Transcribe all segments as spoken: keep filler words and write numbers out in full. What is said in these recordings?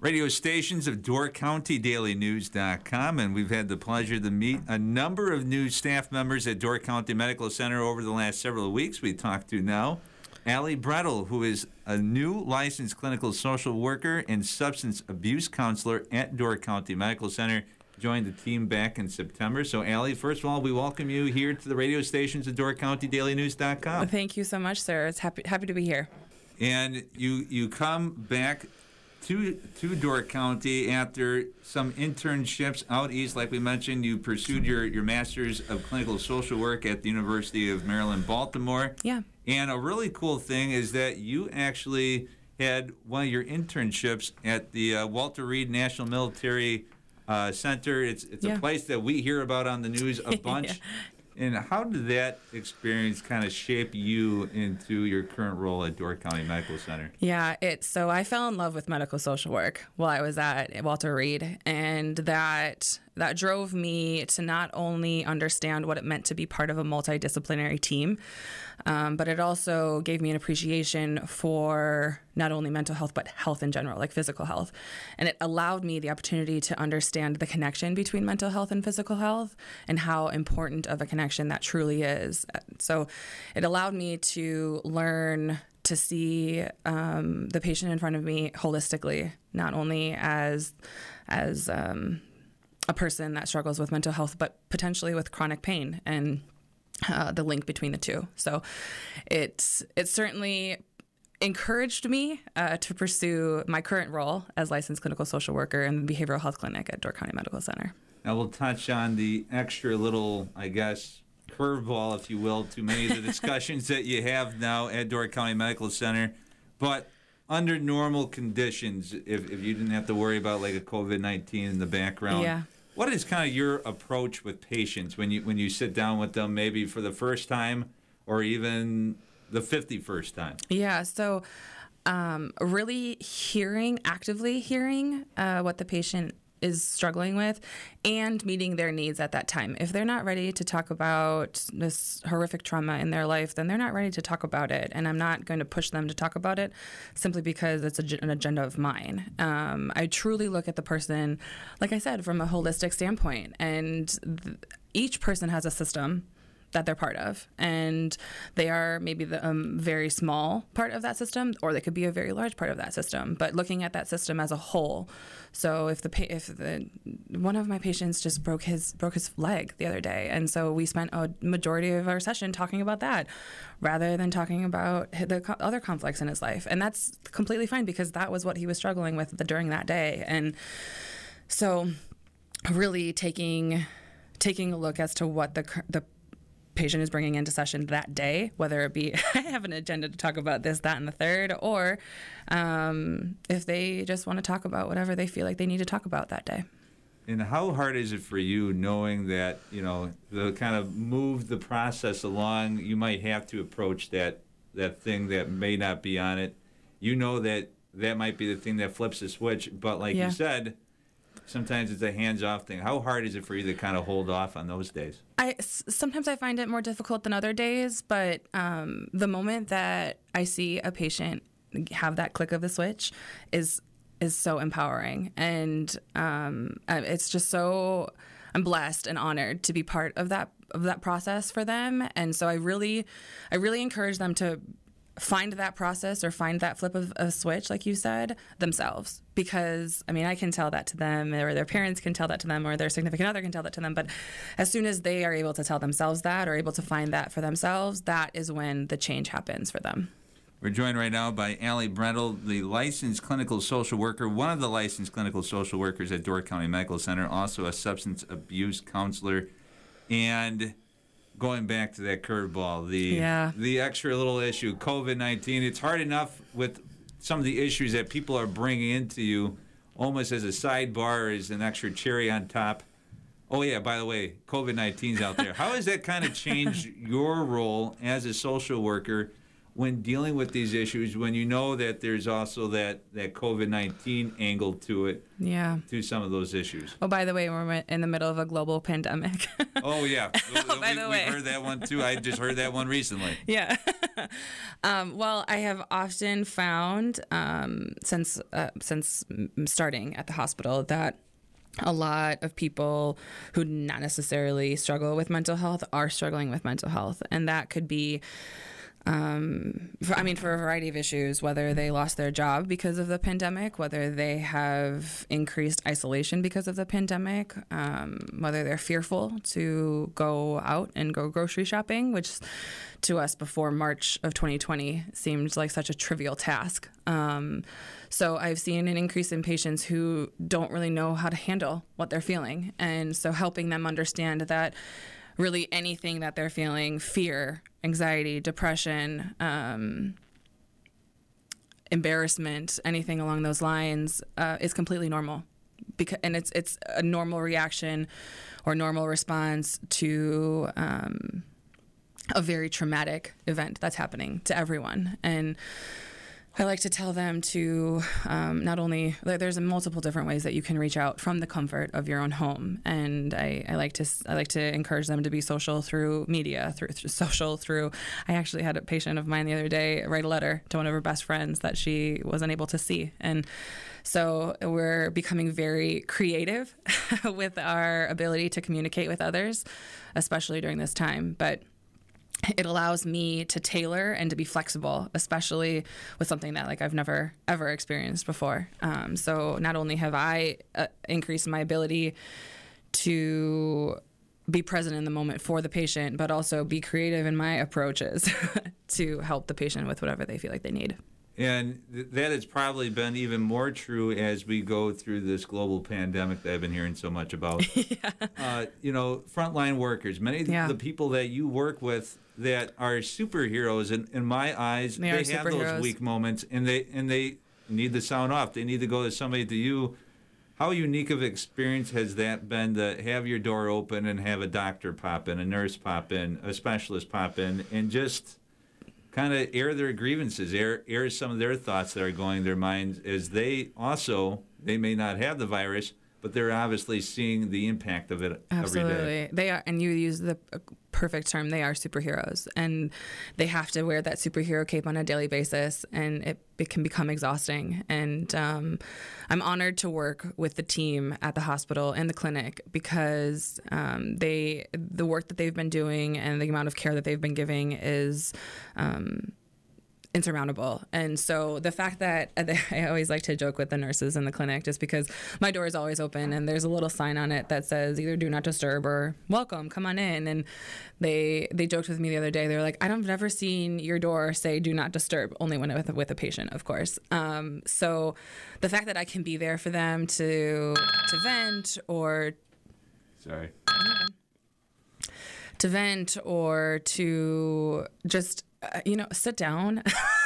radio stations of Door County Daily News dot com, and we've had the pleasure to meet a number of new staff members at Door County Medical Center over the last several weeks. We talked to now Allie Brettel, who is a new licensed clinical social worker and substance abuse counselor at Door County Medical Center. Joined the team back in September. So, Allie, first of all, we welcome you here to the radio stations of Door County Daily News dot com. Thank you so much, sir. It's happy happy to be here. And you you come back to to Door County after some internships out east. Like we mentioned, you pursued your, your Master's of Clinical Social Work at the University of Maryland, Baltimore. Yeah. And a really cool thing is that you actually had one of your internships at the uh, Walter Reed National Military uh, Center. It's it's yeah. a place that we hear about on the news a bunch. yeah. And how did that experience kind of shape you into your current role at Door County Medical Center? Yeah, it's so I fell in love with medical social work while I was at Walter Reed, and that that drove me to not only understand what it meant to be part of a multidisciplinary team, um, but it also gave me an appreciation for not only mental health, but health in general, like physical health. And it allowed me the opportunity to understand the connection between mental health and physical health and how important of a connection that truly is. So it allowed me to learn to see um, the patient in front of me holistically, not only as as um, a person that struggles with mental health, but potentially with chronic pain and uh, the link between the two. So it it certainly encouraged me uh, to pursue my current role as licensed clinical social worker in the behavioral health clinic at Door County Medical Center. Now we'll touch on the extra little, I guess, curveball, if you will, to many of the discussions that you have now at Door County Medical Center. But under normal conditions, if, if you didn't have to worry about like a covid nineteen in the background, yeah. what is kind of your approach with patients when you when you sit down with them, maybe for the first time or even the fifty-first time? Yeah, so um, really hearing, actively hearing uh, what the patient is struggling with and meeting their needs at that time. If they're not ready to talk about this horrific trauma in their life, then they're not ready to talk about it. And I'm not going to push them to talk about it simply because it's a, an agenda of mine. Um, I truly look at the person, like I said, from a holistic standpoint. And th- each person has a system that they're part of, and they are maybe the um, very small part of that system, or they could be a very large part of that system. But looking at that system as a whole, so if the pa- if the one of my patients just broke his broke his leg the other day, and so we spent a majority of our session talking about that, rather than talking about the co- other conflicts in his life, and that's completely fine because that was what he was struggling with the, during that day, and so really taking taking a look as to what the the patient is bringing into session that day, whether it be I have an agenda to talk about this, that, and the third, or um, if they just want to talk about whatever they feel like they need to talk about that day. And how hard is it for you knowing that, you know, to kind of move the process along, you might have to approach that, that thing that may not be on it. You know that that might be the thing that flips the switch, but like yeah. you said, sometimes it's a hands-off thing. How hard is it for you to kind of hold off on those days? I, sometimes I find it more difficult than other days, but um, the moment that I see a patient have that click of the switch is is so empowering. And um, it's just so, I'm blessed and honored to be part of that of that process for them. And so I really, I really encourage them to find that process or find that flip of a switch, like you said, themselves. Because, I mean, I can tell that to them, or their parents can tell that to them, or their significant other can tell that to them. But as soon as they are able to tell themselves that, or able to find that for themselves, that is when the change happens for them. We're joined right now by Allie Brettel, the licensed clinical social worker, one of the licensed clinical social workers at Door County Medical Center, also a substance abuse counselor. And going back to that curveball, the yeah. the extra little issue, covid nineteen, it's hard enough with some of the issues that people are bringing into you almost as a sidebar, as an extra cherry on top. Oh, yeah, by the way, covid nineteen's out there. How has that kind of changed your role as a social worker, when dealing with these issues, when you know that there's also that, that COVID nineteen angle to it, yeah, to some of those issues? Oh, by the way, we're in the middle of a global pandemic. Oh, yeah. oh, by we, the way. we heard that one, too. I just heard that one recently. Yeah. um, well, I have often found, um, since uh, since starting at the hospital, that a lot of people who not necessarily struggle with mental health are struggling with mental health. And that could be Um, for, I mean, for a variety of issues, whether they lost their job because of the pandemic, whether they have increased isolation because of the pandemic, um, whether they're fearful to go out and go grocery shopping, which to us before March of twenty twenty seemed like such a trivial task. Um, so I've seen an increase in patients who don't really know how to handle what they're feeling. And so helping them understand that really anything that they're feeling, fear, anxiety, depression, um, embarrassment, anything along those lines, uh, is completely normal. Because, and it's it's a normal reaction or normal response to um, a very traumatic event that's happening to everyone. And I like to tell them to um, not only, there's multiple different ways that you can reach out from the comfort of your own home. And I, I like to I like to encourage them to be social through media, through, through social, through, I actually had a patient of mine the other day write a letter to one of her best friends that she wasn't able to see. And so we're becoming very creative with our ability to communicate with others, especially during this time. But it allows me to tailor and to be flexible, especially with something that like I've never ever experienced before. Um, so not only have I uh, increased my ability to be present in the moment for the patient, but also be creative in my approaches to help the patient with whatever they feel like they need. And th- that has probably been even more true as we go through this global pandemic that I've been hearing so much about. yeah. uh, you know, frontline workers, many of yeah. the people that you work with that are superheroes, in, in my eyes, they, they have those weak moments, and they and they need the sound off. They need to go to somebody, to you. How unique of an experience has that been to have your door open and have a doctor pop in, a nurse pop in, a specialist pop in, and just kind of air their grievances, air air some of their thoughts that are going in their minds, as they also, they may not have the virus, but they're obviously seeing the impact of it Absolutely. every day. They are, and you use the perfect term, they are superheroes. And they have to wear that superhero cape on a daily basis, and it, it can become exhausting. And um, I'm honored to work with the team at the hospital and the clinic, because um, they the work that they've been doing and the amount of care that they've been giving is um, insurmountable. And so the fact that I always like to joke with the nurses in the clinic, just because my door is always open and there's a little sign on it that says either do not disturb or welcome, come on in. And they they joked with me the other day. They were like, I've never seen your door say do not disturb, only when with, with a patient, of course. Um, so the fact that I can be there for them to to vent or sorry. to vent or to just Uh, you know, sit down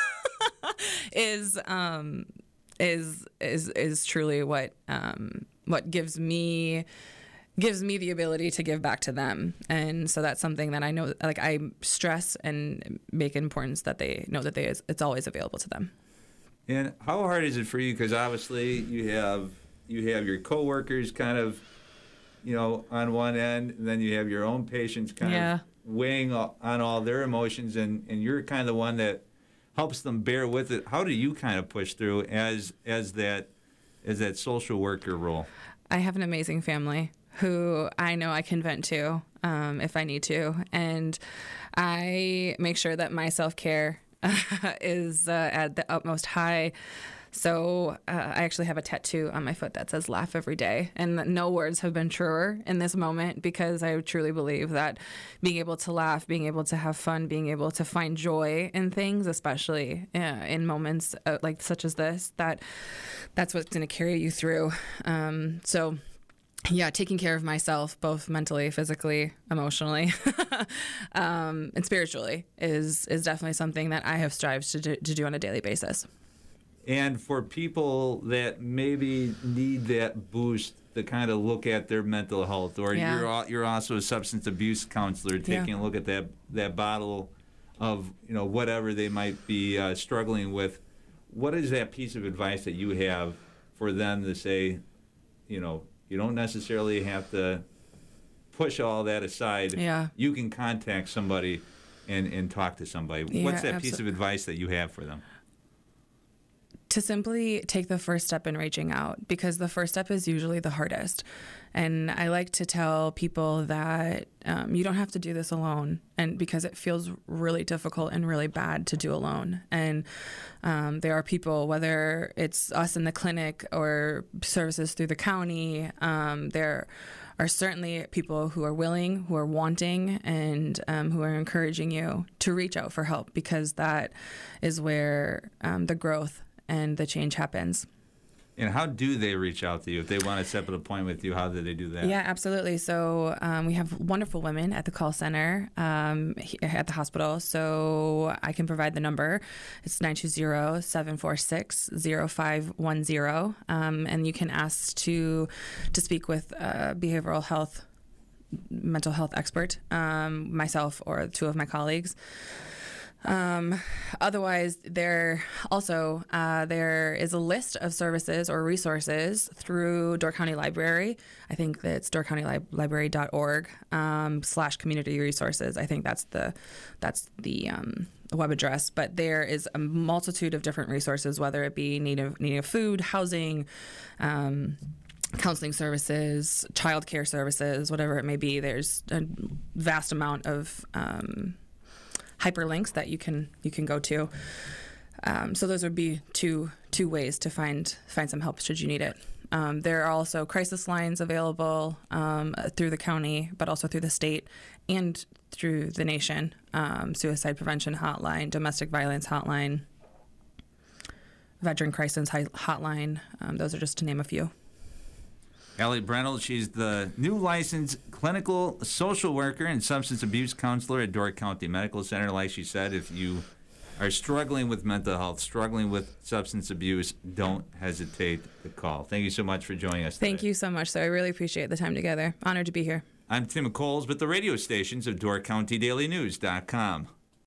is um, is is is truly what um, what gives me gives me the ability to give back to them. And so that's something that I know, like I stress and make importance that they know that they it's always available to them. And how hard is it for you? Because obviously you have you have your coworkers kind of, you know, on one end, and then you have your own patients kind yeah. of weighing on all their emotions, and, and you're kind of the one that helps them bear with it. How do you kind of push through as as that as that social worker role? I have an amazing family who I know I can vent to um, if I need to, and I make sure that my self-care is uh, at the utmost high. So uh, I actually have a tattoo on my foot that says laugh every day. And no words have been truer in this moment, because I truly believe that being able to laugh, being able to have fun, being able to find joy in things, especially uh, in moments uh, like such as this, that that's what's going to carry you through. Um, so yeah, taking care of myself, both mentally, physically, emotionally, um, and spiritually is, is definitely something that I have strived to do, to do on a daily basis. And for people that maybe need that boost to kind of look at their mental health, or yeah. you're you're also a substance abuse counselor, taking yeah. a look at that, that bottle of you know whatever they might be uh, struggling with, what is that piece of advice that you have for them to say, you know, you don't necessarily have to push all that aside. Yeah. You can contact somebody and, and talk to somebody. Yeah, What's that absolutely. piece of advice that you have for them? To simply take the first step in reaching out, because the first step is usually the hardest. And I like to tell people that um, you don't have to do this alone, and because it feels really difficult and really bad to do alone. And um, there are people, whether it's us in the clinic or services through the county, um, there are certainly people who are willing, who are wanting, and um, who are encouraging you to reach out for help, because that is where um, the growth and the change happens. And how do they reach out to you? If they want to set up an appointment with you, how do they do that? Yeah, absolutely. So um, we have wonderful women at the call center um, at the hospital. So I can provide the number. It's nine two zero, seven four six, zero five one zero. Um, and you can ask to to speak with a behavioral health, mental health expert, um, myself or two of my colleagues. Um, otherwise, there also uh, there is a list of services or resources through Door County Library. I think that's door county library dot org um, slash community resources. I think that's the that's the um, web address. But there is a multitude of different resources, whether it be needing needing of food, housing, um, counseling services, childcare services, whatever it may be. There's a vast amount of um, hyperlinks that you can you can go to. Um, so those would be two two ways to find find some help should you need it. Um, there are also crisis lines available um, through the county, but also through the state and through the nation. Um, suicide prevention hotline, domestic violence hotline, veteran crisis hotline. Um, those are just to name a few. Allie Brentel, she's the new licensed clinical social worker and substance abuse counselor at Door County Medical Center. Like she said, if you are struggling with mental health, struggling with substance abuse, don't hesitate to call. Thank you so much for joining us today. Thank you so much, sir. I really appreciate the time together. Honored to be here. I'm Tim Coles with the radio stations of Door County Daily News dot com.